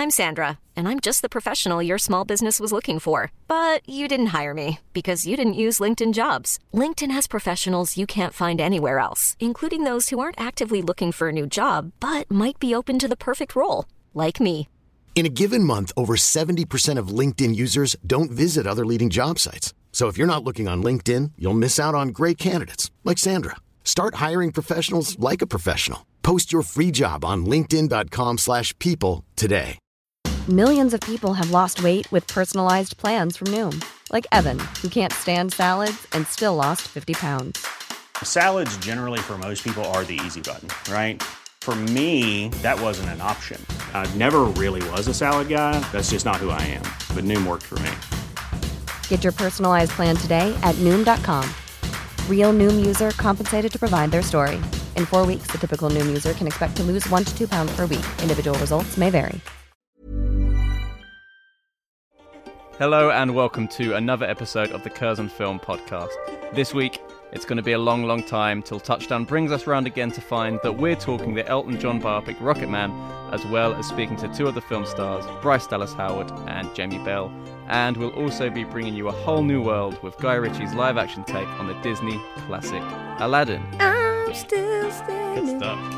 I'm Sandra, and I'm just the professional your small business was looking for. But you didn't hire me because you didn't use LinkedIn Jobs. LinkedIn has professionals you can't find anywhere else, including those who aren't actively looking for a new job, but might be open to the perfect role, like me. In a given month, over 70% of LinkedIn users don't visit other leading job sites. So if you're not looking on LinkedIn, you'll miss out on great candidates like Sandra. Start hiring professionals like a professional. Post your free job on linkedin.com/people today. Millions of people have lost weight with personalized plans from Noom. Like Evan, who can't stand salads and still lost 50 pounds. Salads generally for most people are the easy button, right? For me, that wasn't an option. I never really was a salad guy. That's just not who I am. But Noom worked for me. Get your personalized plan today at Noom.com. Real Noom user compensated to provide their story. In 4 weeks, the typical Noom user can expect to lose 1 to 2 pounds per week. Individual results may vary. Hello and welcome to another episode of the Curzon Film Podcast. This week, it's going to be a long, long time till Touchdown brings us round again to find that we're talking the Elton John biopic Rocket Man, as well as speaking to two other film stars, Bryce Dallas Howard and Jamie Bell. And we'll also be bringing you a whole new world with Guy Ritchie's live-action take on the Disney classic Aladdin. I'm still standing. Good stuff.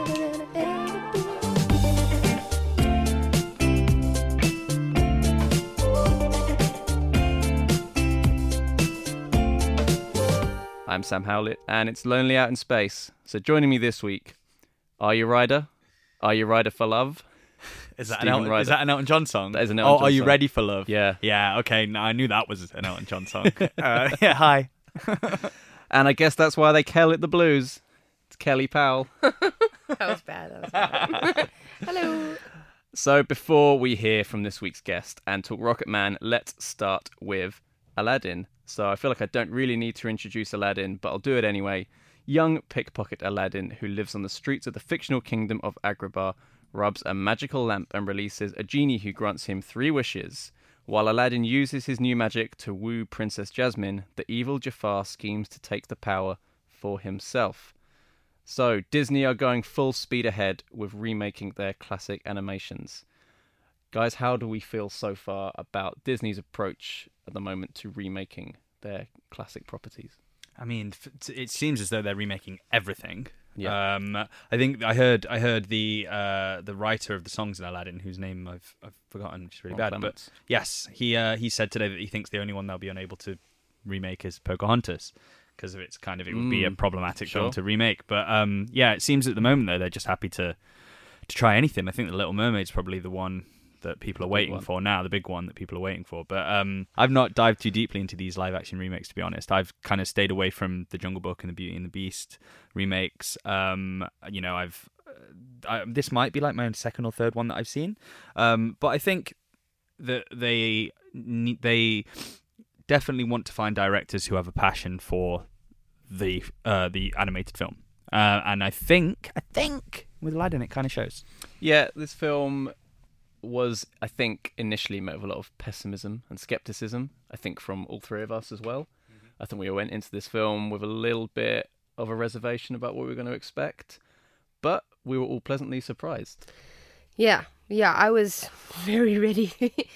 I'm Sam Howlett, and it's Lonely Out in Space. So joining me this week, Are You Rider? Are You Rider for Love? Is that an Elton John song? That is an Elton John Are You song. Ready for Love? Yeah. Yeah, okay. No, I knew that was an Elton John song. Yeah, hi. And I guess that's why they call it the blues. It's Kelly Powell. That was bad. Hello. So before we hear from this week's guest and talk Rocket Man, let's start with Aladdin. So I feel like I don't really need to introduce Aladdin, but I'll do it anyway. Young pickpocket Aladdin, who lives on the streets of the fictional kingdom of Agrabah, rubs a magical lamp and releases a genie who grants him 3 wishes. While Aladdin uses his new magic to woo Princess Jasmine, the evil Jafar schemes to take the power for himself. So Disney are going full speed ahead with remaking their classic animations. Guys, how do we feel so far about Disney's approach at the moment to remaking their classic properties? I mean, it seems as though they're remaking everything. Yeah. I think I heard the writer of the songs in Aladdin, whose name I've forgotten, which is really Ron bad. Clements. But yes, he said today that he thinks the only one they'll be unable to remake is Pocahontas because of its kind of it would be a problematic film to remake. But yeah, it seems at the moment though they're just happy to try anything. I think The Little Mermaid's probably the one that people are waiting for now, the big one that people are waiting for. But I've not dived too deeply into these live-action remakes, to be honest. I've kind of stayed away from The Jungle Book and The Beauty and the Beast remakes. You know, this might be like my own second or third one that I've seen. But I think that they definitely want to find directors who have a passion for the animated film. And I think with Aladdin it kind of shows. Yeah, this film was, I think, initially met with a lot of pessimism and skepticism, I think from all three of us as well. Mm-hmm. I think we went into this film with a little bit of a reservation about what we were going to expect, but we were all pleasantly surprised. Yeah, I was very ready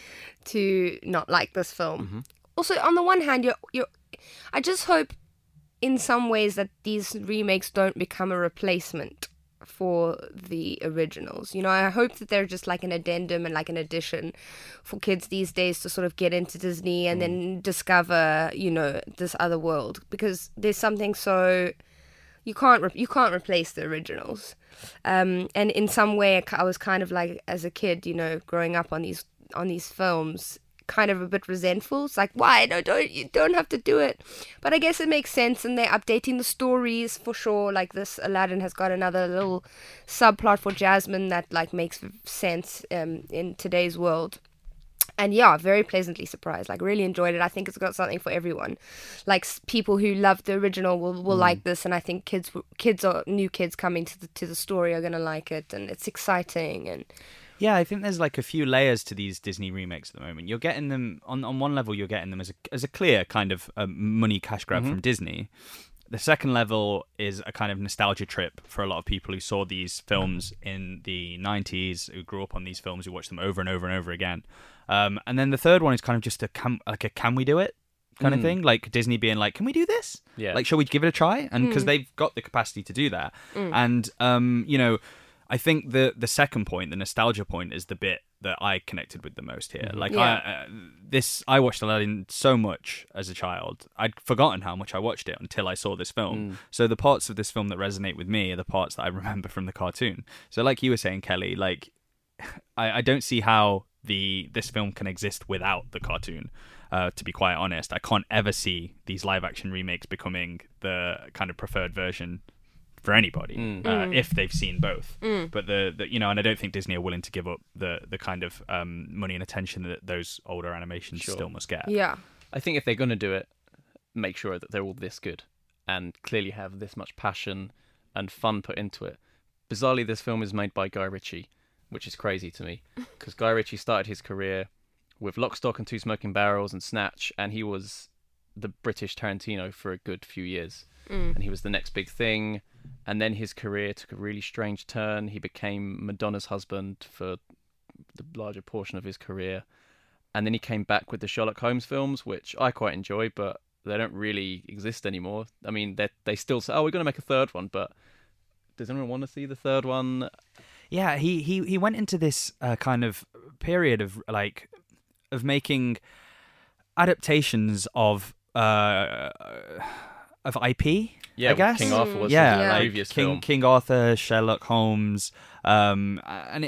to not like this film. Mm-hmm. Also, on the one hand, I just hope in some ways that these remakes don't become a replacement for the originals. You know, I hope that they're just like an addendum and like an addition for kids these days to sort of get into Disney and then discover, you know, this other world, because there's something so you can't replace the originals. And in some way I was kind of like, as a kid, you know, growing up on these films, kind of a bit resentful. It's like, why? No, you don't have to do it. But I guess it makes sense, and they're updating the stories for sure. Like this Aladdin has got another little subplot for Jasmine that like makes sense in today's world. And yeah, very pleasantly surprised. Like really enjoyed it. I think it's got something for everyone. Like people who love the original will like this, and I think new kids coming to the story are gonna like it, and it's exciting. And yeah, I think there's like a few layers to these Disney remakes at the moment. You're getting them on one level. You're getting them as a clear kind of money cash grab from Disney, The second level is a kind of nostalgia trip for a lot of people who saw these films in the 90s, who grew up on these films, who watched them over and over and over again. And then the third one is kind of just a can we do it kind of thing, like Disney being like, can we do this? Yeah. Like, shall we give it a try? And because they've got the capacity to do that. And I think the second point, the nostalgia point, is the bit that I connected with the most here. Like, I watched Aladdin so much as a child. I'd forgotten how much I watched it until I saw this film. So the parts of this film that resonate with me are the parts that I remember from the cartoon. So like you were saying, Kelly, like, I don't see how this film can exist without the cartoon. To be quite honest, I can't ever see these live action remakes becoming the kind of preferred version for anybody if they've seen both. But and I don't think Disney are willing to give up the kind of money and attention that those older animations still must get. Yeah. I think if they're going to do it, make sure that they're all this good and clearly have this much passion and fun put into it. Bizarrely, this film is made by Guy Ritchie, which is crazy to me, because Guy Ritchie started his career with Lock, Stock and Two Smoking Barrels and Snatch, and he was the British Tarantino for a good few years. And he was the next big thing, and then his career took a really strange turn. He became Madonna's husband for the larger portion of his career, and then he came back with the Sherlock Holmes films, which I quite enjoy, but they don't really exist anymore. I mean, they still say, oh, we're going to make a third one, but does anyone want to see the third one? Yeah, he went into this kind of period of making adaptations of IP. Yeah, I guess. King Arthur was the previous film. King Arthur, Sherlock Holmes, and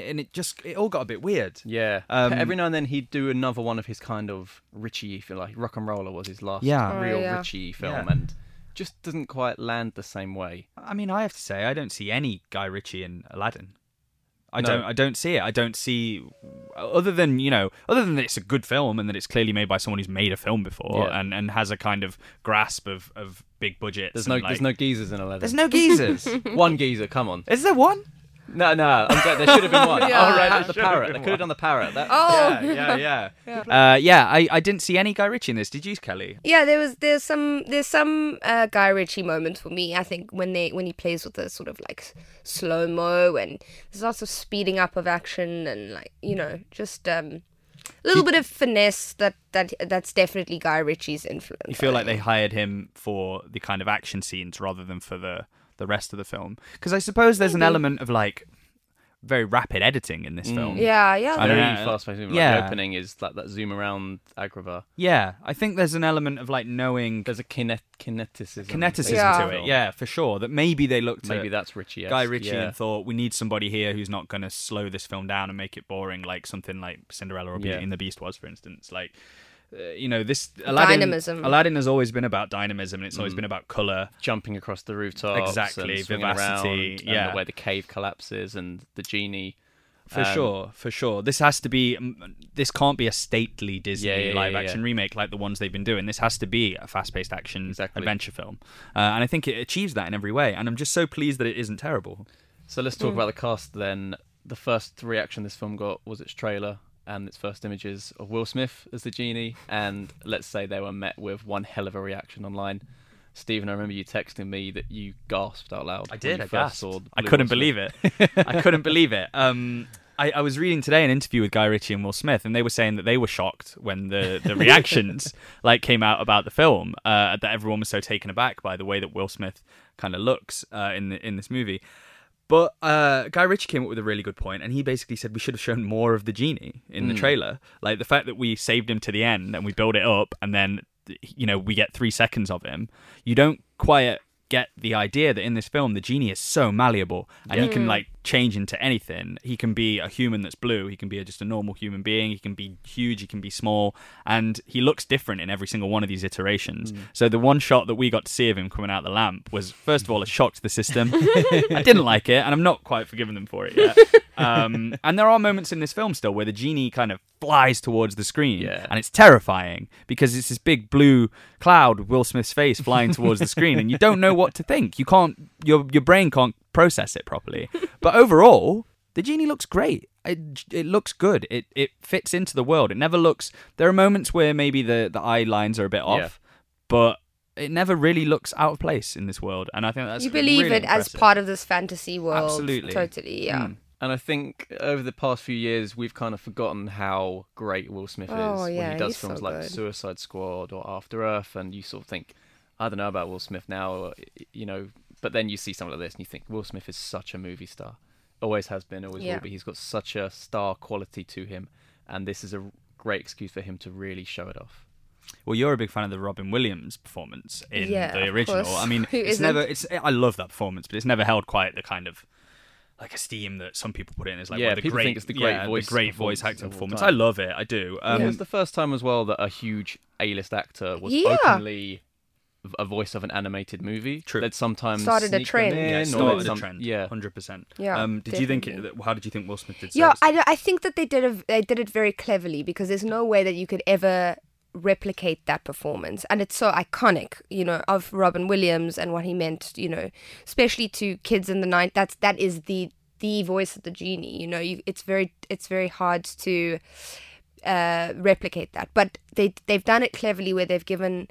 it all got a bit weird. Yeah, every now and then he'd do another one of his kind of Ritchie, like Rock and Roller was his last real Ritchie film, and just doesn't quite land the same way. I mean, I have to say, I don't see any Guy Ritchie in Aladdin. I don't see it. I don't see, other than that it's a good film and that it's clearly made by someone who's made a film before and has a kind of grasp of big budgets. There's no geezers in Aladdin. There's no geezers. One geezer, come on. Is there one? No, there should have been one. The parrot. They could have done the parrot. Yeah. I didn't see any Guy Ritchie in this. Did you, Kelly? Yeah, there's some Guy Ritchie moments for me. I think when he plays with the sort of like slow mo and there's lots of speeding up of action and just a little bit of finesse that's definitely Guy Ritchie's influence. You feel like they hired him for the kind of action scenes rather than for the rest of the film, because I suppose there's an element of like very rapid editing in this film. Yeah. Very fast-paced. The opening is like that zoom around Agrabah. Yeah, I think there's an element of like knowing there's a kineticism to it. Yeah, for sure. That maybe they looked maybe at that's Ritchie. Guy Ritchie and thought, we need somebody here who's not going to slow this film down and make it boring, like something like Cinderella or Beauty and the Beast was, for instance. Like, this dynamism. Aladdin has always been about dynamism, and it's always been about color, jumping across the rooftops, exactly, and vivacity, around, and the way the cave collapses and the genie. For sure. This can't be a stately Disney live action remake like the ones they've been doing. This has to be a fast-paced action adventure film, and I think it achieves that in every way. And I'm just so pleased that it isn't terrible. So let's talk about the cast then. The first reaction this film got was its trailer and its first images of Will Smith as the genie, and let's say they were met with one hell of a reaction online. Stephen, I remember you texting me that you gasped out loud. I did. I gasped. I couldn't believe it. I couldn't believe it. I was reading today an interview with Guy Ritchie and Will Smith, and they were saying that they were shocked when the reactions came out about the film, that everyone was so taken aback by the way that Will Smith kind of looks in this movie. But Guy Ritchie came up with a really good point, and he basically said we should have shown more of the genie in the trailer. Like, the fact that we saved him to the end and we build it up, and then we get 3 seconds of him. You don't quite get the idea that in this film the genie is so malleable and he can change into anything. He can be a human that's blue, he can be just a normal human being, he can be huge, he can be small, and he looks different in every single one of these iterations. So the one shot that we got to see of him coming out the lamp was, first of all, a shock to the system. I didn't like it, and I'm not quite forgiven them for it yet. And there are moments in this film still where the genie kind of flies towards the screen, and it's terrifying because it's this big blue cloud with Will Smith's face flying towards the screen, and you don't know what to think. You can't, your brain can't process it properly. But overall, the genie looks great. It looks good. It fits into the world. It never looks. There are moments where maybe the eye lines are a bit off, but it never really looks out of place in this world, and I think that's you believe really it impressive. as part of this fantasy world. Absolutely. Totally, yeah. And I think over the past few years, we've kind of forgotten how great Will Smith is when he does films like Suicide Squad or After Earth, and you sort of think, I don't know about Will Smith now, but then you see something like this and you think, Will Smith is such a movie star. Always has been, always will be. He's got such a star quality to him, and this is a great excuse for him to really show it off. Well, you're a big fan of the Robin Williams performance in the original. Course. I mean, I love that performance, but it's never held quite the kind of like esteem that some people put in as like people think it's the great voice acting performance. I love it. I do. It was the first time as well that a huge A-list actor was openly a voice of an animated movie. True. That sometimes started a trend. Started a trend. Yeah, 100%. Yeah. How did you think Will Smith did? Yeah, I think that they did it very cleverly, because there's no way that you could ever replicate that performance, and it's so iconic, of Robin Williams and what he meant, especially to kids in the 90s. That is the voice of the genie. It's very hard to replicate that, but they've done it cleverly, where they've given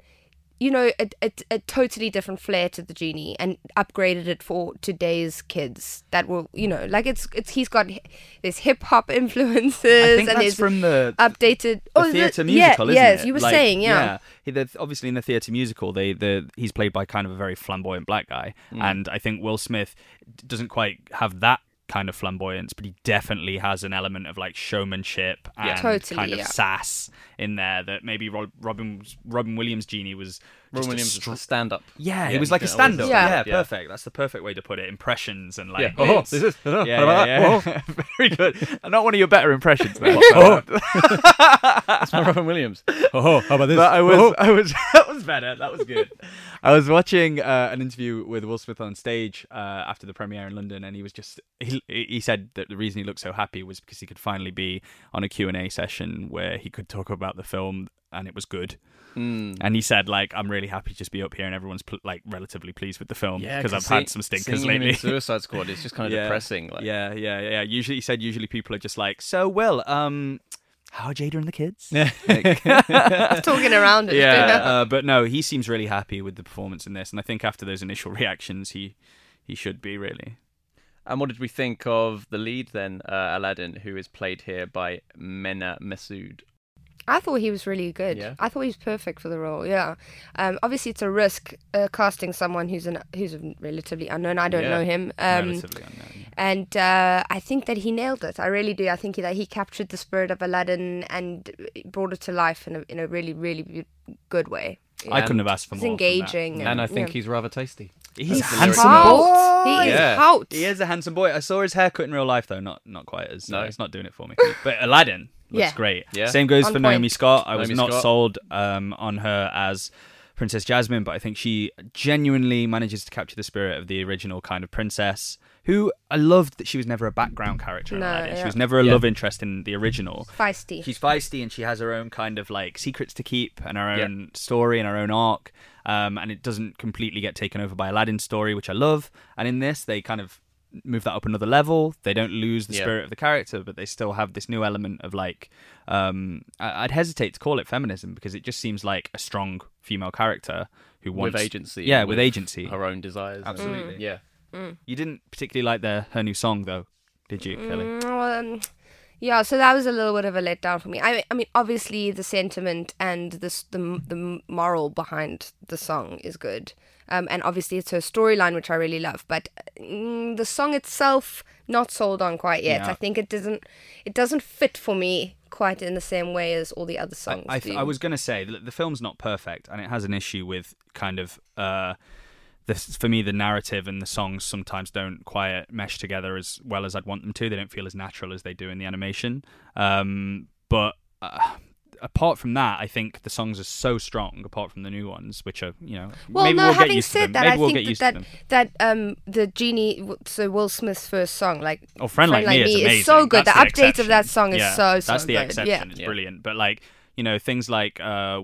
a totally different flair to the genie and upgraded it for today's kids. That will, he's got this hip hop influences. I think and that's from the updated theatre musical, isn't yes, it? you were saying, yeah. Obviously in the theatre musical, he's played by kind of a very flamboyant black guy, and I think Will Smith doesn't quite have that kind of flamboyance, but he definitely has an element of like showmanship and kind of sass in there that maybe Robin Williams' genie was Robin Williams was a stand-up. Yeah, he was like a stand-up. Yeah, perfect. That's the perfect way to put it. Impressions and like this is very good. Not one of your better impressions there. That's my Robin Williams. How about this? But I was that was better. That was good. I was watching an interview with Will Smith on stage after the premiere in London, and he was just he said that the reason he looked so happy was because he could finally be on a Q&A session where he could talk about the film and it was good. And he said, like, I'm really happy to just be up here and everyone's relatively pleased with the film, because I've had some stinkers lately. Suicide Squad is just kind of depressing. Like. Yeah. Usually people are just like, so Will, how are Jada and the kids? Talking around it. But no, he seems really happy with the performance in this, and I think after those initial reactions, he should be really. And what did we think of the lead then, Aladdin, who is played here by Mena Massoud? I thought he was really good. Yeah. I thought he was perfect for the role. Yeah. Obviously, it's a risk casting someone who's relatively unknown. I don't know him. Relatively unknown. Yeah. And I think that he nailed it. I really do. I think that he captured the spirit of Aladdin and brought it to life in a really, really good way. Yeah. I couldn't have asked for more. It's engaging. And I think he's rather tasty. He's a handsome boy. He is hot. He is a handsome boy. I saw his haircut in real life, though. Not quite as. No, it's not doing it for me. But Aladdin looks great. Yeah. Same goes for Naomi Scott. I was not sold on her as Princess Jasmine, but I think she genuinely manages to capture the spirit of the original kind of princess, who I loved that she was never a background character in Aladdin. She was never a love interest in the original. Feisty. She's feisty, and she has her own kind of like secrets to keep and her own story and her own arc. And it doesn't completely get taken over by Aladdin's story, which I love. And in this, they kind of move that up another level. They don't lose the spirit of the character, but they still have this new element of like, I'd hesitate to call it feminism, because it just seems like a strong female character who wants with agency. Yeah, with agency, her own desires. Absolutely. Yeah. You didn't particularly like her new song, though, did you, Kelly? Yeah, so that was a little bit of a letdown for me. I mean, obviously the sentiment and the moral behind the song is good, and obviously it's her storyline, which I really love. But the song itself, not sold on quite yet. Yeah. I think it doesn't fit for me quite in the same way as all the other songs do. I was going to say the film's not perfect, and it has an issue with kind of. For me, the narrative and the songs sometimes don't quite mesh together as well as I'd want them to. They don't feel as natural as they do in the animation. But apart from that, I think the songs are so strong, apart from the new ones, which are, maybe we'll get used to them. Maybe we'll get used to them. That the Genie, so Will Smith's first song, like Friend Like Me is amazing. Is so good. That's the update of that song is so good. That's the exception. It's brilliant. But like, things like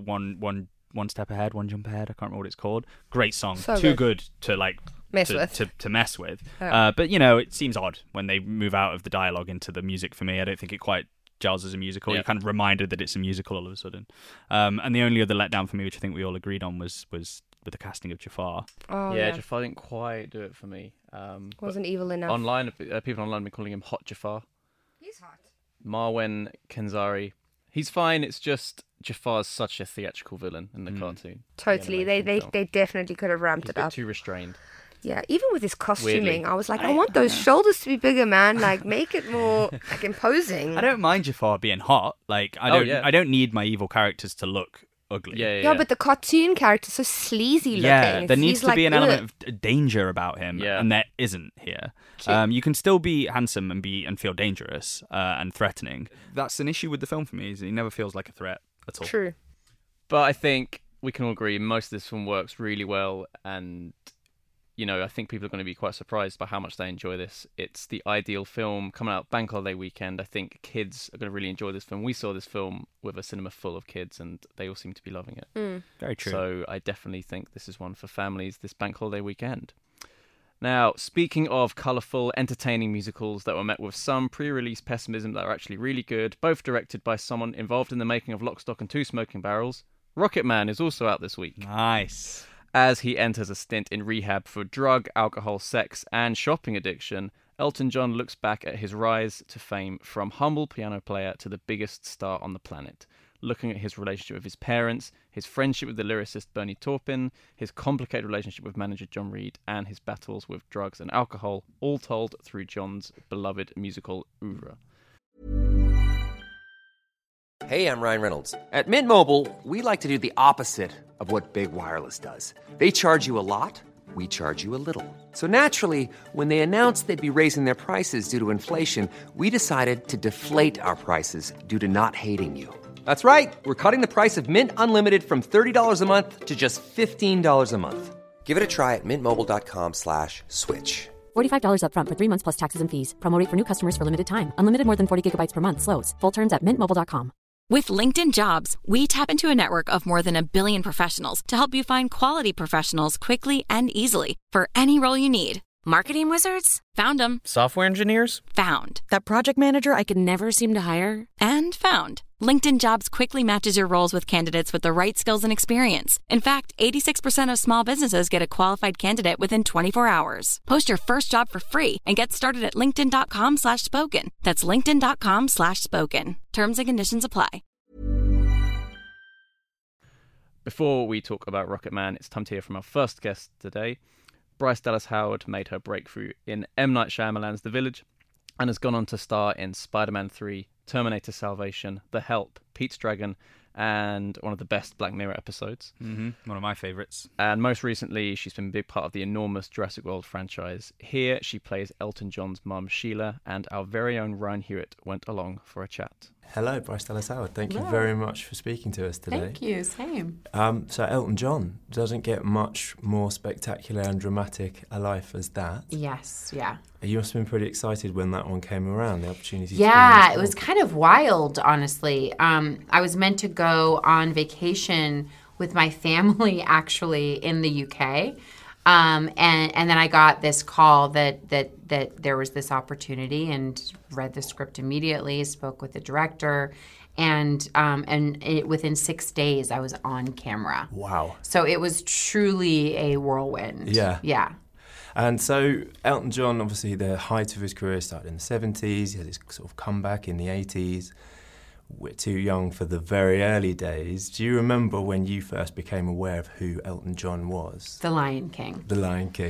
One Step Ahead, One Jump Ahead. I can't remember what it's called. Great song. So Too good to like mess with. Yeah. But it seems odd when they move out of the dialogue into the music. For me, I don't think it quite gels as a musical. You're kind of reminded that it's a musical all of a sudden. And the only other letdown for me, which I think we all agreed on, was with the casting of Jafar. Oh, yeah, Jafar didn't quite do it for me. Wasn't evil enough. Online, people online have been calling him Hot Jafar. He's hot. Marwan Kenzari. He's fine. It's just Jafar's such a theatrical villain in the cartoon. Totally. The They definitely could have ramped He's it a bit up. too restrained. Yeah, even with his costuming, Weirdly. I was like, I want those shoulders to be bigger, man. Like, make it more like imposing. I don't mind Jafar being hot. Like I don't need my evil characters to look ugly. Yeah, but the cartoon character's so sleazy looking. Yeah, there needs He's to be like, an element of danger about him, Yeah. and there isn't here. You can still be handsome and feel dangerous and threatening. That's an issue with the film for me, is he never feels like a threat at all. True. But I think we can all agree most of this film works really well, and I think people are going to be quite surprised by how much they enjoy this. It's the ideal film coming out Bank Holiday weekend. I think kids are going to really enjoy this film. We saw this film with a cinema full of kids, and they all seem to be loving it. Very true. So I definitely think this is one for families this Bank Holiday weekend. Now, speaking of colourful, entertaining musicals that were met with some pre-release pessimism that are actually really good, both directed by someone involved in the making of Lock, Stock and Two Smoking Barrels, Rocket Man is also out this week. Nice. As he enters a stint in rehab for drug, alcohol, sex, and shopping addiction, Elton John looks back at his rise to fame from humble piano player to the biggest star on the planet, looking at his relationship with his parents, his friendship with the lyricist Bernie Taupin, his complicated relationship with manager John Reed, and his battles with drugs and alcohol, all told through John's beloved musical oeuvre. Hey, I'm Ryan Reynolds. At Mint Mobile, we like to do the opposite of what Big Wireless does. They charge you a lot, we charge you a little. So naturally, when they announced they'd be raising their prices due to inflation, we decided to deflate our prices due to not hating you. That's right. We're cutting the price of Mint Unlimited from $30 a month to just $15 a month. Give it a try at mintmobile.com/switch. $45 up front for 3 months plus taxes and fees. Promo rate for new customers for limited time. Unlimited more than 40 gigabytes per month. Slows full terms at mintmobile.com. With LinkedIn Jobs, we tap into a network of more than 1 billion professionals to help you find quality professionals quickly and easily for any role you need. Marketing wizards? Found them. Software engineers? Found. That project manager I could never seem to hire? And found. LinkedIn Jobs quickly matches your roles with candidates with the right skills and experience. In fact, 86% of small businesses get a qualified candidate within 24 hours. Post your first job for free and get started at linkedin.com/spoken. That's linkedin.com/spoken. Terms and conditions apply. Before we talk about Rocket Man, it's time to hear from our first guest today. Bryce Dallas Howard made her breakthrough in M. Night Shyamalan's The Village and has gone on to star in Spider-Man 3, Terminator Salvation, The Help, Pete's Dragon, and one of the best Black Mirror episodes. One of my favourites. And most recently, she's been a big part of the enormous Jurassic World franchise. Here, she plays Elton John's mum, Sheila, and our very own Ryan Hewitt went along for a chat. Hello, Bryce Dallas Howard. Thank you very much for speaking to us today. Thank you, same. So Elton John doesn't get much more spectacular and dramatic a life as that. Yes, yeah. You must have been pretty excited when that one came around, the opportunity to Yeah, it was kind of wild, honestly. I was meant to go on vacation with my family, actually, in the UK. And then I got this call that there was this opportunity, and read the script immediately, spoke with the director, and within 6 days I was on camera. Wow. So it was truly a whirlwind. Yeah. Yeah. And so Elton John, obviously the height of his career started in the 70s, he had his sort of comeback in the 80s. We're too young for the very early days. Do you remember when you first became aware of who Elton John was? The Lion King. The Lion King.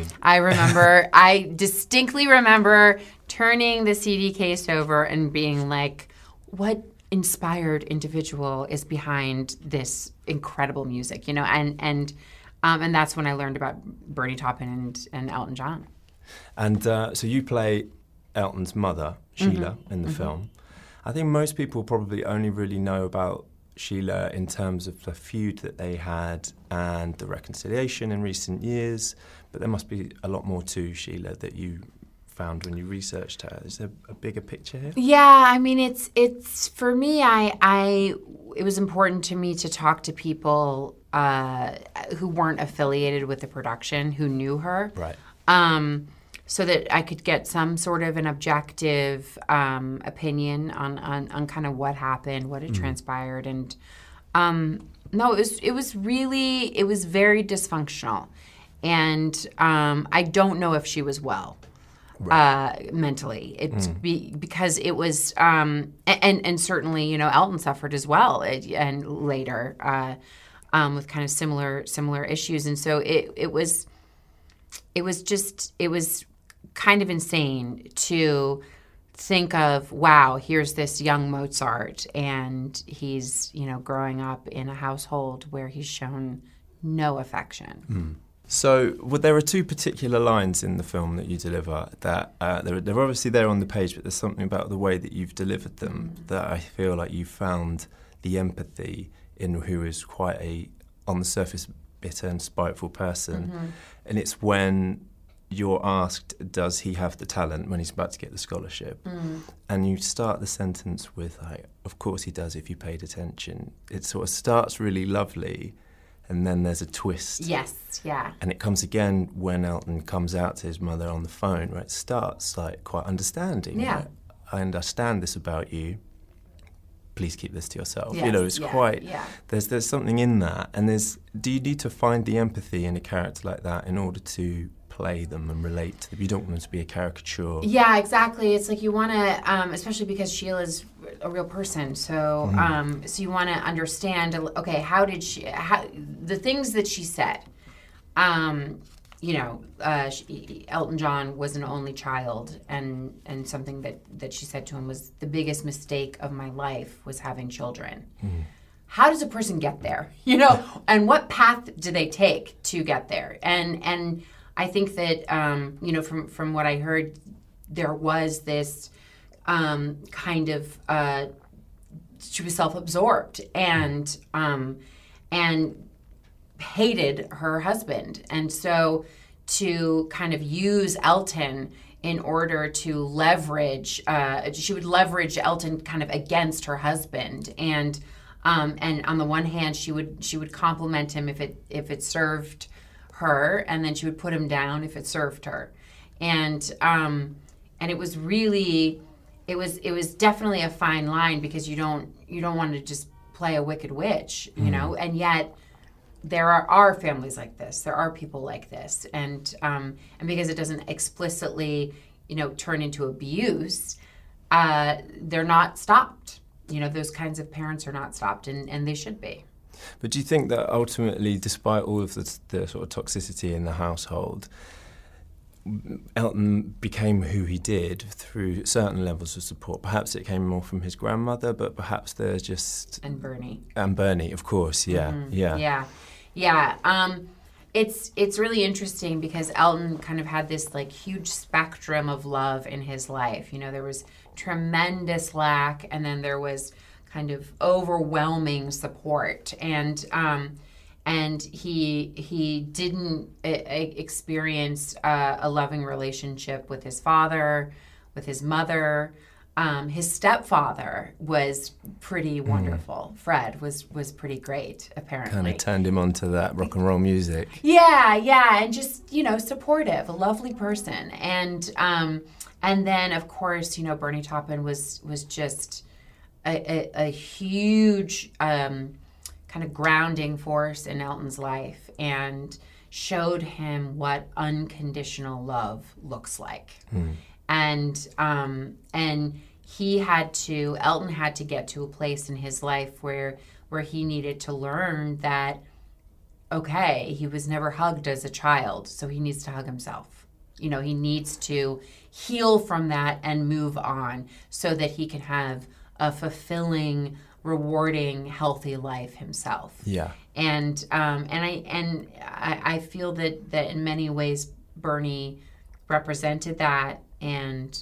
I distinctly remember turning the CD case over and being like, what inspired individual is behind this incredible music, and that's when I learned about Bernie Taupin and Elton John. And so you play Elton's mother, Sheila, in the film. I think most people probably only really know about Sheila in terms of the feud that they had and the reconciliation in recent years, but there must be a lot more to Sheila that you found when you researched her. Is there a bigger picture here? Yeah, I mean, it's for me, it was important to me to talk to people who weren't affiliated with the production, who knew her. Right. So that I could get some sort of an objective opinion on kind of what happened, what had transpired, and No, it was very dysfunctional, and I don't know if she was well mentally. Because it was, and certainly Elton suffered as well, and later with kind of similar issues, and so it was kind of insane to think of, wow, here's this young Mozart, and he's, growing up in a household where he's shown no affection. So there are two particular lines in the film that you deliver that they're obviously there on the page, but there's something about the way that you've delivered them that I feel like you found the empathy in who is quite a, on the surface, bitter and spiteful person. And it's when you're asked, does he have the talent, when he's about to get the scholarship? And you start the sentence with, like, of course he does if you paid attention. It sort of starts really lovely, and then there's a twist. Yes, yeah. And it comes again when Elton comes out to his mother on the phone, where it starts like quite understanding. Yeah. Right? I understand this about you. Please keep this to yourself. Yes, It's quite. Yeah. There's something in that, and do you need to find the empathy in a character like that in order to play them and relate to them? You don't want them to be a caricature. Yeah, exactly. It's like you want to, especially because Sheila's a real person, so so you want to understand. Okay, how the things that she said. Elton John was an only child, and something that she said to him was, the biggest mistake of my life was having children. How does a person get there? And what path do they take to get there? And I think that from what I heard, there was this kind of she was self-absorbed and hated her husband, and so to kind of use Elton in order to leverage, she would leverage Elton kind of against her husband, and on the one hand she would compliment him if it served her, and then she would put him down if it served her, and it was really, it was definitely a fine line, because you don't want to just play a wicked witch, and yet there are families like this, there are people like this, and because it doesn't explicitly turn into abuse, they're not stopped. Those kinds of parents are not stopped, and they should be. But do you think that ultimately, despite all of the sort of toxicity in the household, Elton became who he did through certain levels of support? Perhaps it came more from his grandmother, but perhaps there's just... And Bernie. And Bernie, of course, yeah. It's really interesting, because Elton kind of had this like huge spectrum of love in his life. There was tremendous lack, and then there was kind of overwhelming support, and he didn't experience a loving relationship with his father, with his mother. His stepfather was pretty wonderful. Fred was pretty great, apparently. Kind of turned him onto that rock and roll music. Yeah, and just supportive, a lovely person, and then of course Bernie Taupin was just a huge kind of grounding force in Elton's life, and showed him what unconditional love looks like. And Elton had to get to a place in his life where he needed to learn that, okay, he was never hugged as a child, so he needs to hug himself. He needs to heal from that and move on, so that he can have a fulfilling, rewarding, healthy life himself. Yeah. And I feel that in many ways Bernie represented that, and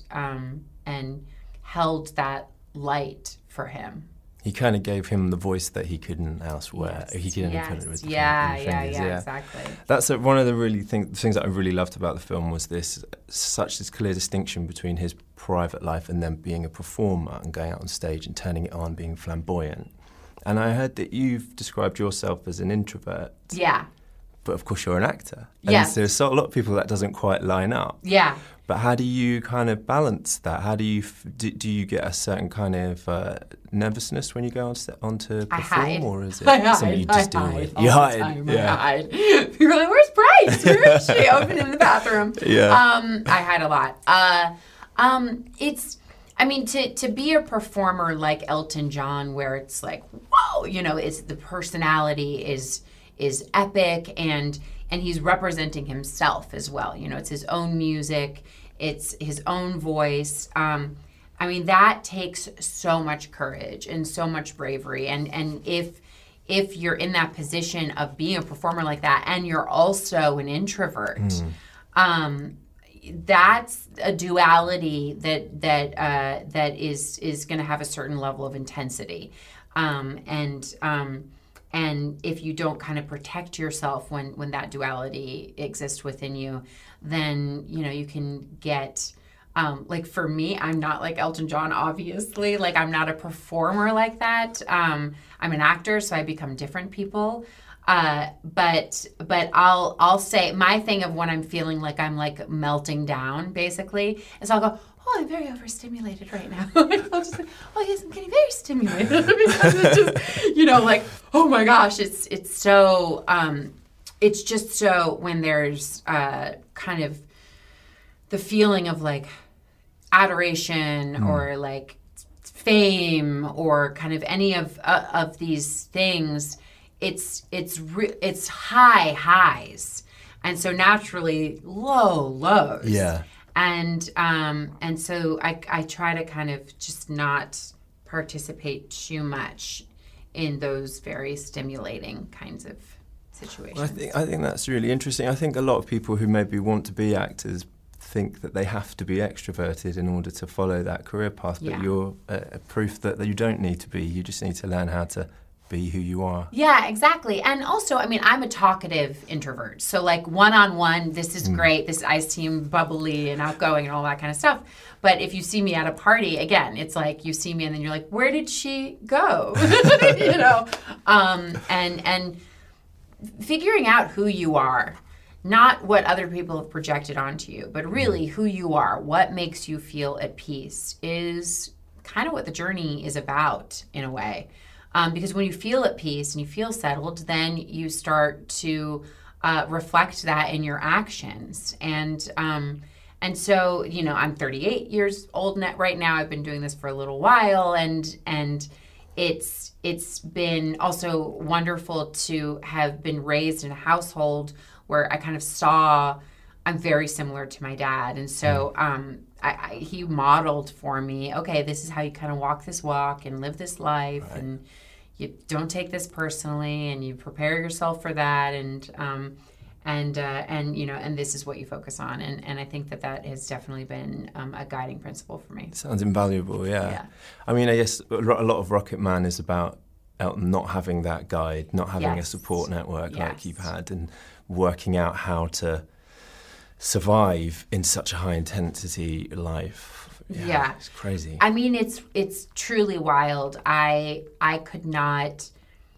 held that light for him. He kind of gave him the voice that he couldn't elsewhere. Yes, he couldn't yes. put it with the fingers. Yeah, exactly. That's one of the really things that I really loved about the film, was this clear distinction between his private life and then being a performer and going out on stage and turning it on, being flamboyant. And I heard that you've described yourself as an introvert. Yeah. but of course you're an actor. And Yes. there's a lot of people that doesn't quite line up. Yeah. But how do you kind of balance that? How do you do you get a certain kind of nervousness when you go on to perform, or is it something you just deal with? You hide. I hide. People are like, "Where's Bryce? Where is she?" Open in the bathroom. Yeah. I hide a lot. To be a performer like Elton John, where it's like, whoa, it's the personality is epic, and he's representing himself as well. It's his own music, it's his own voice. That takes so much courage and so much bravery. And if you're in that position of being a performer like that, and you're also an introvert, that's a duality that is going to have a certain level of intensity. And if you don't kind of protect yourself when that duality exists within you, then, you can get, for me, I'm not like Elton John, obviously. Like, I'm not a performer like that. I'm an actor, so I become different people. But I'll say my thing of when I'm feeling like I'm like melting down, basically, is I'll go, "Oh, I'm very overstimulated right now." I'll just say, "Oh yes, I'm getting very stimulated," because it's just, like, oh my gosh, it's so it's just so when there's kind of the feeling of like adoration or like fame or kind of any of these things. It's high highs, and so naturally low lows. Yeah. And so I try to kind of just not participate too much in those very stimulating kinds of situations. Well, I think that's really interesting. I think a lot of people who maybe want to be actors think that they have to be extroverted in order to follow that career path, but you're proof that you don't need to be. You just need to learn how to be who you are. Yeah, exactly. And also, I'm a talkative introvert. So like one-on-one, this is great. I seem bubbly and outgoing and all that kind of stuff. But if you see me at a party, again, it's like you see me and then you're like, where did she go? And figuring out who you are, not what other people have projected onto you, but really who you are, what makes you feel at peace, is kind of what the journey is about in a way. Because when you feel at peace and you feel settled, then you start to reflect that in your actions. And so, I'm 38 years old right now. I've been doing this for a little while, and it's been also wonderful to have been raised in a household where I kind of saw I'm very similar to my dad, and so he modeled for me, okay, this is how you kind of walk this walk and live this life, right. And you don't take this personally, and you prepare yourself for that, and this is what you focus on, and I think that has definitely been a guiding principle for me. Sounds invaluable, yeah. I mean, I guess a lot of Rocket Man is about Elton not having that guide, not having a support network like you've had, and working out how to survive in such a high intensity life. Yeah, it's crazy. I mean, it's truly wild. I could not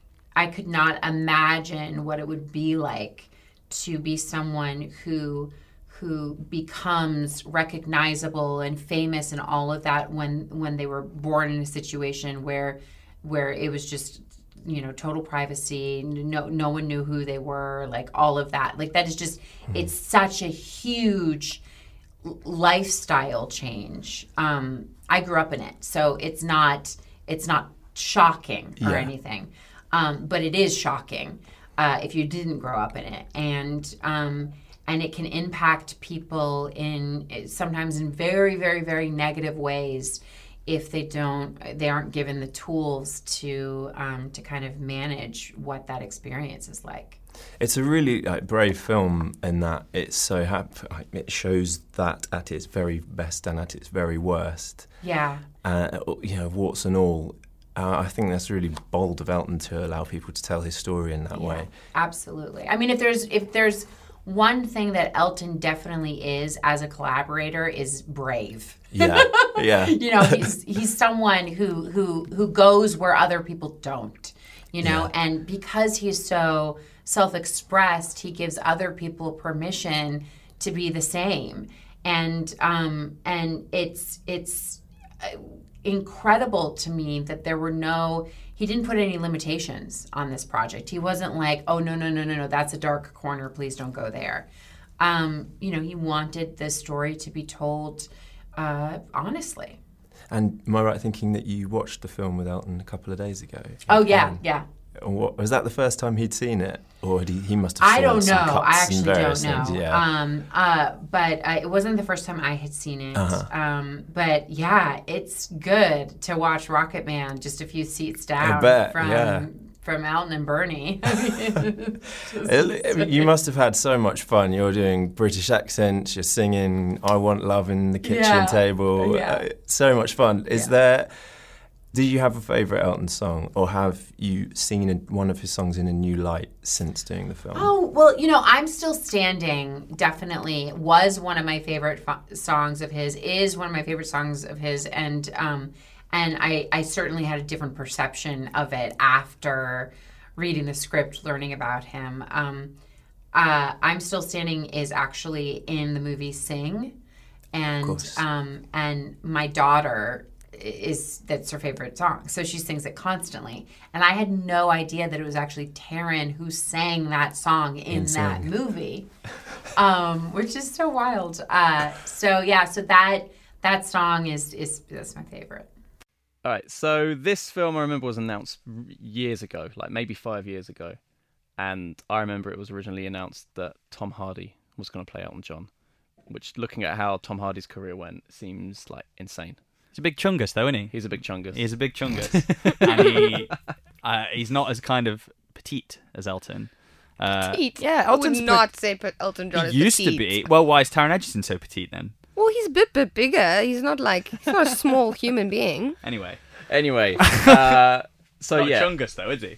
imagine what it would be like to be someone who becomes recognizable and famous and all of that when they were born in a situation where it was just, total privacy, no one knew who they were, like all of that. Like that is just it's such a huge lifestyle change. I grew up in it, so it's not shocking or anything, but it is shocking if you didn't grow up in it, and it can impact people sometimes in very, very, very negative ways if they aren't given the tools to kind of manage what that experience is like. It's a really brave film in that it's so it shows that at its very best and at its very worst. Yeah. Warts and all. I think that's really bold of Elton to allow people to tell his story in that way. Absolutely. I mean, if there's one thing that Elton definitely is as a collaborator is brave. Yeah. He's someone who goes where other people don't. And because he's so self-expressed, he gives other people permission to be the same. And it's incredible to me that he didn't put any limitations on this project. He wasn't like, oh, no, that's a dark corner, please don't go there. He wanted the story to be told honestly. And am I right thinking that you watched the film with Elton a couple of days ago? Oh, yeah. Was that the first time he'd seen it? Or he must have I seen don't some know. cuts I actually and don't various know. things, yeah. But it wasn't the first time I had seen it. Uh-huh. But yeah, it's good to watch Rocket Man just a few seats down from Elton and Bernie. You must have had so much fun. You're doing British accents, you're singing I Want Love in the kitchen table. Yeah. So much fun. Did you have a favourite Elton song, or have you seen one of his songs in a new light since doing the film? Oh, well, I'm Still Standing definitely was one of my favorite songs of his, is one of my favorite songs of his, and I certainly had a different perception of it after reading the script, learning about him. I'm Still Standing is actually in the movie Sing, and my daughter that's her favorite song, so she sings it constantly, and I had no idea that it was actually Taron who sang that song in that movie, which is so wild. So that song that's my favorite. All right, so this film I remember was announced years ago, like maybe 5 years ago, and I remember it was originally announced that Tom Hardy was going to play Elton John, which, looking at how Tom Hardy's career went, seems like insane. He's a big chungus, though, isn't he? He's a big chungus. He's a big chungus. And he's not as kind of petite as Elton. Petite? Yeah, I would not say Elton John is petite. He used to be. Well, why is Taron Egerton so petite, then? Well, he's a bit bigger. He's not a small human being. Anyway. So not chungus, though, is he?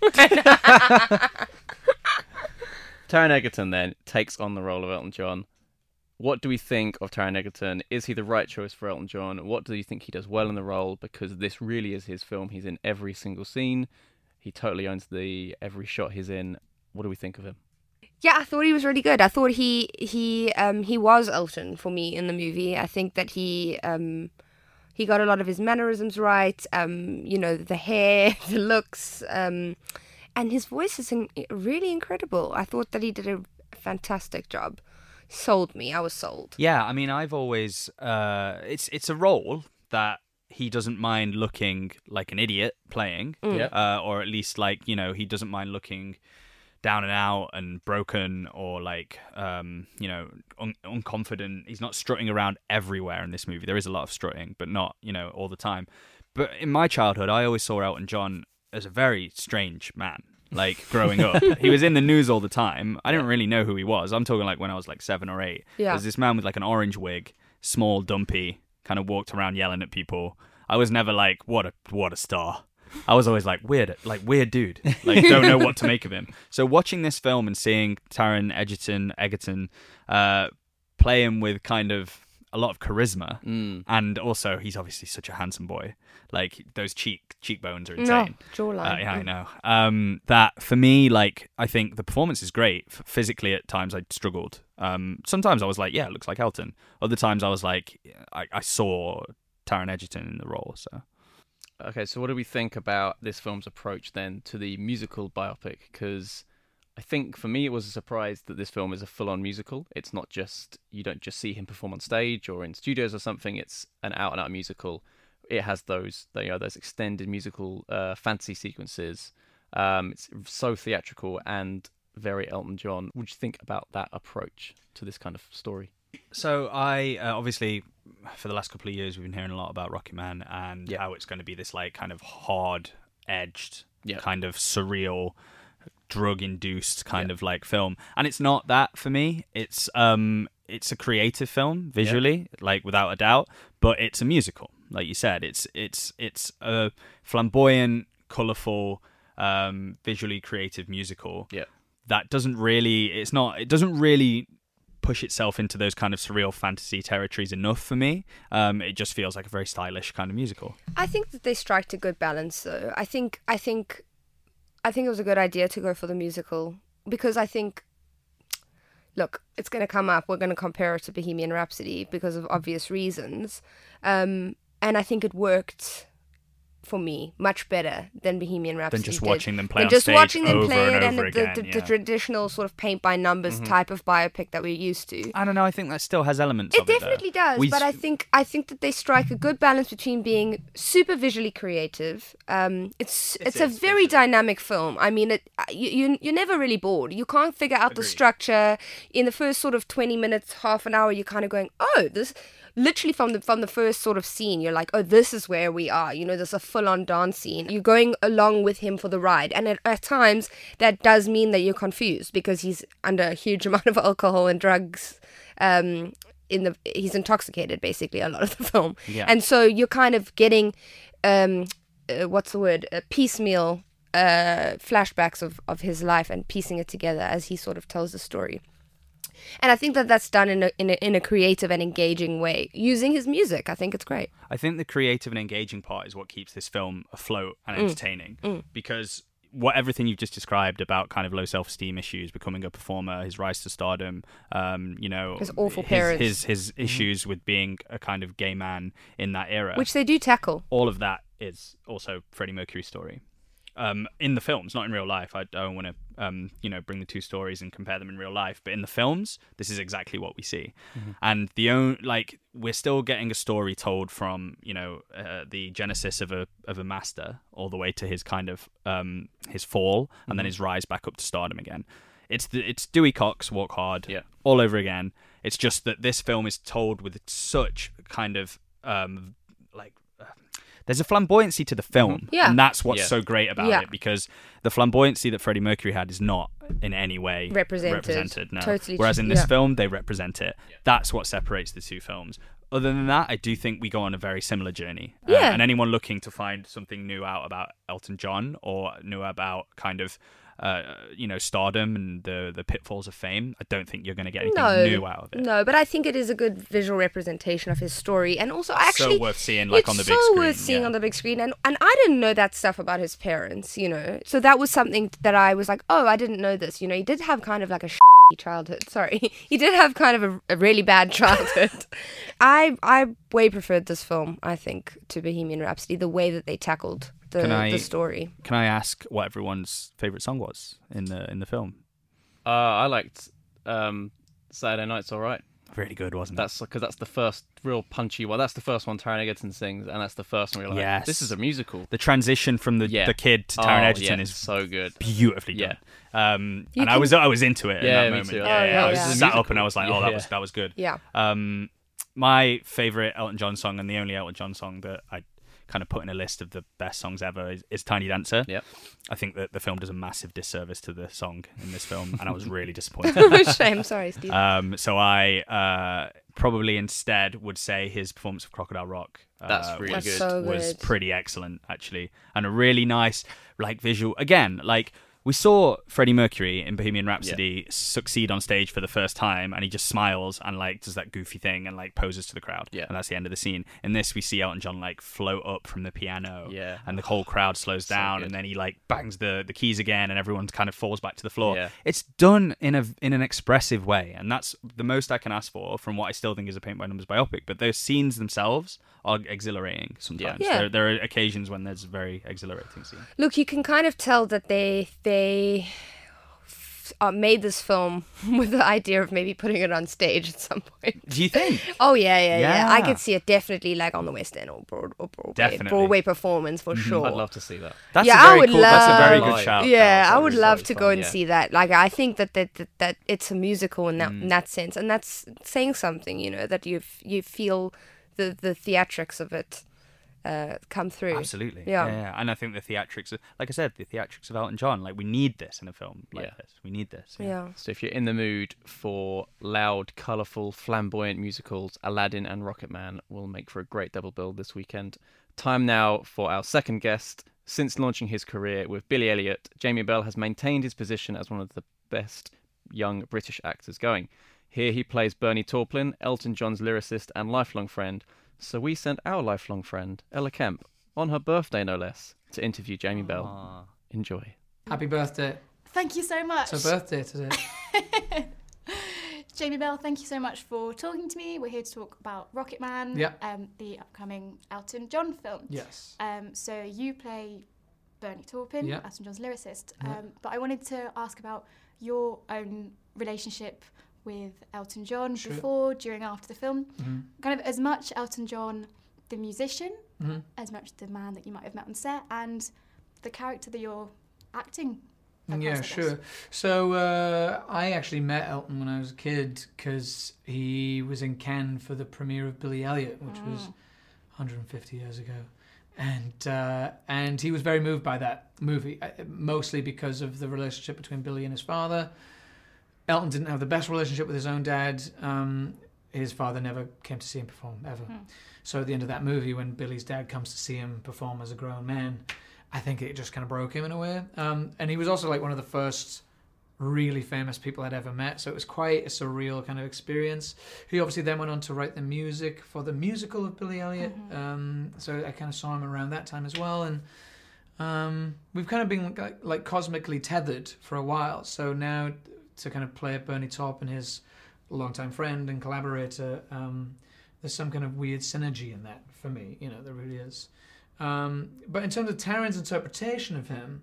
Taron Egerton, then, takes on the role of Elton John. What do we think of Taron Egerton? Is he the right choice for Elton John? What do you think he does well in the role? Because this really is his film. He's in every single scene. He totally owns every shot he's in. What do we think of him? Yeah, I thought he was really good. I thought he was Elton for me in the movie. I think that he got a lot of his mannerisms right. The hair, the looks, and his voice is really incredible. I thought that he did a fantastic job. Sold me. I was sold. Yeah, I mean, I've always it's a role that he doesn't mind looking like an idiot playing, or at least he doesn't mind looking down and out and broken, or unconfident. He's not strutting around everywhere in this movie. There is a lot of strutting, but not all the time. But in my childhood, I always saw Elton John as a very strange man. Growing up, he was in the news all the time. I didn't really know who he was. I'm talking when I was 7 or 8. Yeah. There's this man with an orange wig, small, dumpy, kind of walked around yelling at people. I was never what a star. I was always weird dude. Don't know what to make of him. So watching this film and seeing Taron Egerton play him with kind of a lot of charisma, and also he's obviously such a handsome boy. Those cheekbones are insane. No, jawline. Yeah, I know. That for me, I think the performance is great. Physically, at times I struggled. Sometimes I was yeah, it looks like Elton. Other times I was I saw Taron Egerton in the role. So. Okay, so what do we think about this film's approach then to the musical biopic? Because I think for me it was a surprise that this film is a full-on musical. It's not just, you don't just see him perform on stage or in studios or something. It's an out-and-out musical. It has those extended musical fantasy sequences. It's so theatrical and very Elton John. What do you think about that approach to this kind of story? So I obviously, for the last couple of years, we've been hearing a lot about Rocket Man and how it's going to be this kind of hard-edged, kind of surreal, drug-induced kind of film. And it's not that for me. It's a creative film visually, without a doubt, but it's a musical. Like you said, it's a flamboyant, colourful, visually creative musical. Yeah. That doesn't really push itself into those kind of surreal fantasy territories enough for me. It just feels like a very stylish kind of musical. I think that they strike a good balance, though. I think it was a good idea to go for the musical because I think, look, it's going to come up. We're going to compare it to Bohemian Rhapsody because of obvious reasons. And I think it worked for me much better than Bohemian Rhapsody Than just did. watching them play Than on just stage watching them over play and it over and again, the traditional sort of paint by numbers type of biopic that we're used to. I don't know. I think that still has elements It of it. definitely does, but I think that they strike a good balance between being super visually creative. It's a very dynamic film. I mean, you're never really bored. You can't figure out the structure. In the first sort of 20 minutes, half an hour, you're kind of going, oh, this. Literally from the first sort of scene, you're like, oh, this is where we are. You know, there's a full-on dance scene. You're going along with him for the ride. And at times, that does mean that you're confused because he's under a huge amount of alcohol and drugs. He's intoxicated, basically, a lot of the film. Yeah. And so you're kind of getting, piecemeal flashbacks of his life and piecing it together as he sort of tells the story. And I think that that's done in a creative and engaging way. Using his music, I think it's great. I think the creative and engaging part is what keeps this film afloat and entertaining. Because everything you've just described about kind of low self-esteem issues, becoming a performer, his rise to stardom, his awful parents, his issues with being a kind of gay man in that era, which they do tackle. All of that is also Freddie Mercury's story. In the films, not in real life. I don't want to, bring the two stories and compare them in real life. But in the films, this is exactly what we see. And we're still getting a story told from, the genesis of a master all the way to his kind of his fall and then his rise back up to stardom again. It's Dewey Cox, Walk Hard, all over again. It's just that this film is told with such kind of there's a flamboyancy to the film, and that's what's so great about it, because the flamboyancy that Freddie Mercury had is not in any way represented. No. Totally. Whereas in this film, they represent it. That's what separates the two films. Other than that, I do think we go on a very similar journey. And anyone looking to find something new out about Elton John or new about kind of stardom and the pitfalls of fame, I don't think you're going to get anything new out of it. No, but I think it is a good visual representation of his story, and also actually so worth seeing on the big screen. It's so worth seeing on the big screen, and I didn't know that stuff about his parents, so that was something that I was like, oh, I didn't know this. He did have kind of like a childhood. Sorry, he did have kind of a really bad childhood. I way preferred this film, I think, to Bohemian Rhapsody, the way that they tackled the story. Can I ask what everyone's favourite song was in the film? I liked Saturday Night's Alright. Really good, wasn't it? Because that's the first real punchy one. That's the first one Taron Egerton sings, and that's the first one you're like, this is a musical. The transition from the kid to Taron Egerton is so good, beautifully done. And I was into it in that moment. Too. I was sat up and I was like, that was good. Yeah. My favourite Elton John song, and the only Elton John song that I kind of put in a list of the best songs ever, is Tiny Dancer. Yep. I think that the film does a massive disservice to the song in this film, and I was really disappointed. Shame, sorry, Steve. So I probably instead would say his performance of Crocodile Rock that's really good. So was pretty excellent, actually, and a really nice visual. Again, we saw Freddie Mercury in Bohemian Rhapsody succeed on stage for the first time, and he just smiles and does that goofy thing and poses to the crowd. And that's the end of the scene. In this, we see Elton John float up from the piano, and the whole crowd slows down, and then he bangs the keys again, and everyone kind of falls back to the floor. It's done in an expressive way, and that's the most I can ask for from what I still think is a paint by numbers biopic. But those scenes themselves are exhilarating sometimes. There are occasions when there's very exhilarating scenes. Look, you can kind of tell that they made this film with the idea of maybe putting it on stage at some point. Do you think? Oh, yeah. I could see it definitely on the West End or Broadway performance for sure. I'd love to see that. That's a very good shout. Yeah, I would love to go and see that. I think that it's a musical in that sense, and that's saying something. That you feel the theatrics of it come through. Absolutely. Yeah. And I think the theatrics, like I said, the theatrics of Elton John, we need this in a film like this. We need this. Yeah. So if you're in the mood for loud, colourful, flamboyant musicals, Aladdin and Rocketman will make for a great double bill this weekend. Time now for our second guest. Since launching his career with Billy Elliot, Jamie Bell has maintained his position as one of the best young British actors going. Here he plays Bernie Taupin, Elton John's lyricist and lifelong friend. So we sent our lifelong friend, Ella Kemp, on her birthday no less, to interview Jamie Bell. Enjoy. Happy birthday. Thank you so much. It's her birthday today. Jamie Bell, thank you so much for talking to me. We're here to talk about Rocket Man, the upcoming Elton John film. Yes. So you play Bernie Taupin, Elton John's lyricist. But I wanted to ask about your own relationship with Elton John before, during, after the film. Kind of as much Elton John, the musician, as much the man that you might have met on set, and the character that you're acting. Yeah, sure. So I actually met Elton when I was a kid because he was in Cannes for the premiere of Billy Elliot, which was 150 years ago. And he was very moved by that movie, mostly because of the relationship between Billy and his father. Elton didn't have the best relationship with his own dad. His father never came to see him perform, ever. So at the end of that movie, when Billy's dad comes to see him perform as a grown man, I think it just kind of broke him in a way. And he was also like one of the first really famous people I'd ever met, so it was quite a surreal kind of experience. He obviously then went on to write the music for the musical of Billy Elliot, so I kind of saw him around that time as well. And we've kind of been like cosmically tethered for a while, so now to kind of play Bernie Taupin, his longtime friend and collaborator, there's some kind of weird synergy in that for me, there really is. But in terms of Taron's interpretation of him,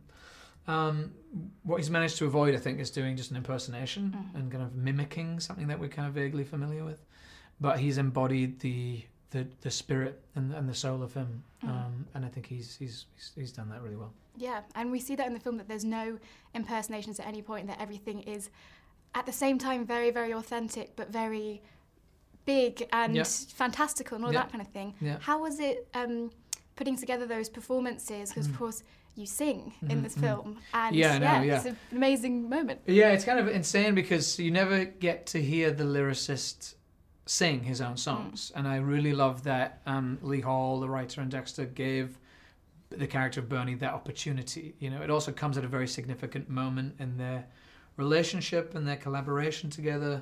what he's managed to avoid, I think, is doing just an impersonation and kind of mimicking something that we're kind of vaguely familiar with. But he's embodied the spirit and the soul of him, and I think he's done that really well. Yeah, and we see that in the film, that there's no impersonations at any point, that everything is at the same time very, very authentic, but very big and fantastical and all that kind of thing. Yeah. How was it putting together those performances? Because of course you sing in this film, and it's an amazing moment. Yeah, it's kind of insane because you never get to hear the lyricist sing his own songs, and I really love that Lee Hall, the writer in Dexter, gave the character of Bernie that opportunity. It also comes at a very significant moment in their relationship and their collaboration together.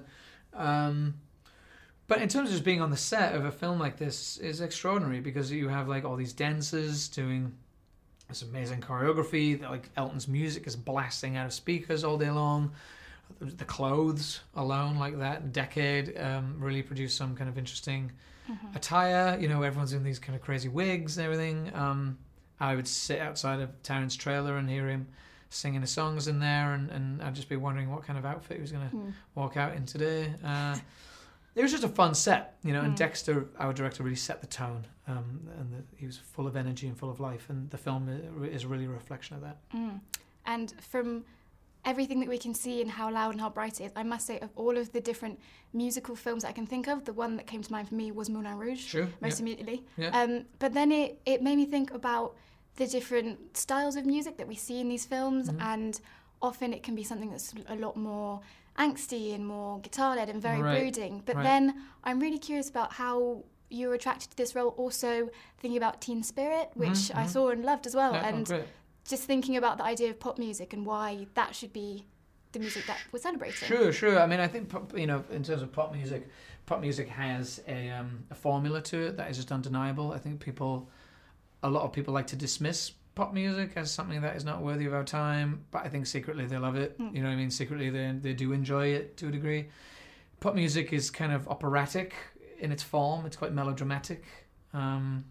But in terms of just being on the set of a film like this is extraordinary, because you have like all these dancers doing this amazing choreography. Like Elton's music is blasting out of speakers all day long. The clothes alone, like that decade, really produced some kind of interesting attire. Everyone's in these kind of crazy wigs and everything. I would sit outside of Taron's trailer and hear him singing his songs in there, and I'd just be wondering what kind of outfit he was going to walk out in today. It was just a fun set, and Dexter, our director, really set the tone, and he was full of energy and full of life, and the film is really a reflection of that. And from everything that we can see and how loud and how bright it is, I must say, of all of the different musical films that I can think of, the one that came to mind for me was Moulin Rouge, most immediately. Yeah. But then it made me think about the different styles of music that we see in these films, and often it can be something that's a lot more angsty and more guitar-led and very brooding. But then I'm really curious about how you were attracted to this role, also thinking about Teen Spirit, which I saw and loved as well, and just thinking about the idea of pop music and why that should be the music that we're celebrating. Sure. I mean, I think, in terms of pop music has a formula to it that is just undeniable. I think a lot of people like to dismiss pop music as something that is not worthy of our time, but I think secretly they love it. You know what I mean? Secretly they do enjoy it to a degree. Pop music is kind of operatic in its form. It's quite melodramatic, and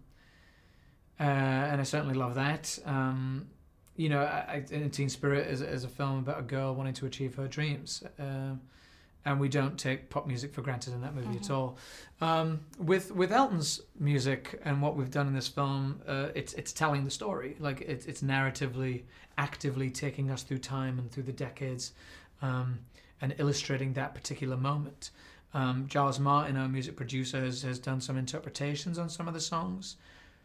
I certainly love that. In Teen Spirit is a film about a girl wanting to achieve her dreams, and we don't take pop music for granted in that movie at all. With Elton's music and what we've done in this film, it's telling the story. Like it's narratively, actively taking us through time and through the decades, and illustrating that particular moment. Giles Martin, our music producer, has done some interpretations on some of the songs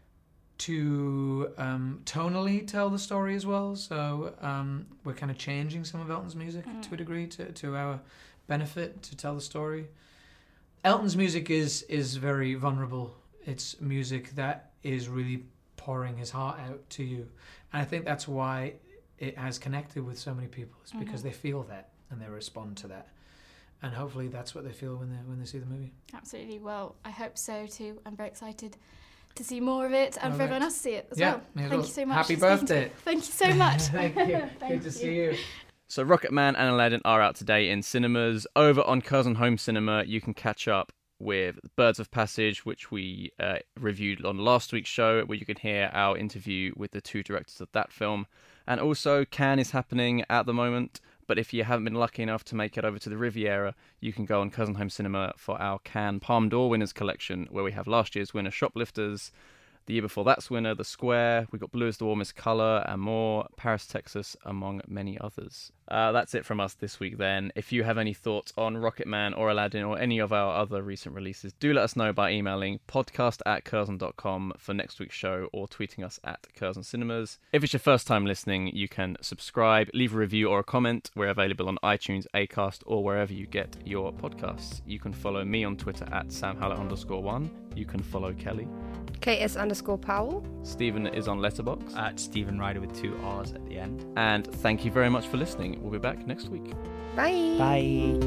to tonally tell the story as well. So we're kind of changing some of Elton's music to a degree to our benefit to tell the story. Elton's music is very vulnerable. It's music that is really pouring his heart out to you, and I think that's why it has connected with so many people. It's because they feel that and they respond to that, and hopefully that's what they feel when they see the movie. Absolutely. Well, I hope so too. I'm very excited to see more of it and for everyone else to see it as well. Thank you so much. Happy birthday. Thank you so much. Thank you. Good to see you. So Rocketman and Aladdin are out today in cinemas. Over on Cousin Home Cinema, you can catch up with Birds of Passage, which we reviewed on last week's show, where you can hear our interview with the two directors of that film. And also, Cannes is happening at the moment, but if you haven't been lucky enough to make it over to the Riviera, you can go on Cousin Home Cinema for our Cannes Palme d'Or winners collection, where we have last year's winner, Shoplifters, the year before that's winner, The Square, we got Blue is the Warmest Colour and more, Paris, Texas, among many others. That's it from us this week then. If you have any thoughts on Rocketman or Aladdin or any of our other recent releases, do let us know by emailing podcast@curzon.com for next week's show or tweeting us at Curzon Cinemas. If it's your first time listening, you can subscribe, leave a review or a comment. We're available on iTunes, Acast, or wherever you get your podcasts. You can follow me on Twitter at @SamHallett_1. You can follow Kelly. KS_Powell. Stephen is on Letterboxd. At Stephen Ryder with 2 R's at the end. And thank you very much for listening. We'll be back next week. Bye. Bye.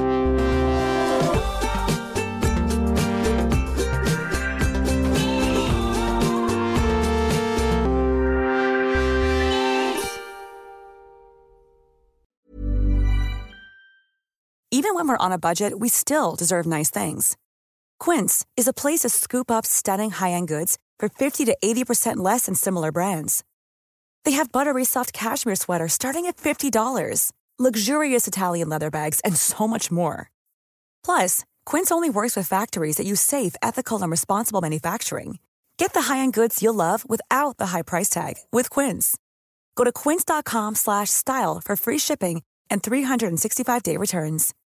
Even when we're on a budget, we still deserve nice things. Quince is a place to scoop up stunning high-end goods for 50 to 80% less than similar brands. They have buttery soft cashmere sweaters starting at $50, luxurious Italian leather bags, and so much more. Plus, Quince only works with factories that use safe, ethical, and responsible manufacturing. Get the high-end goods you'll love without the high price tag with Quince. Go to quince.com/style for free shipping and 365-day returns.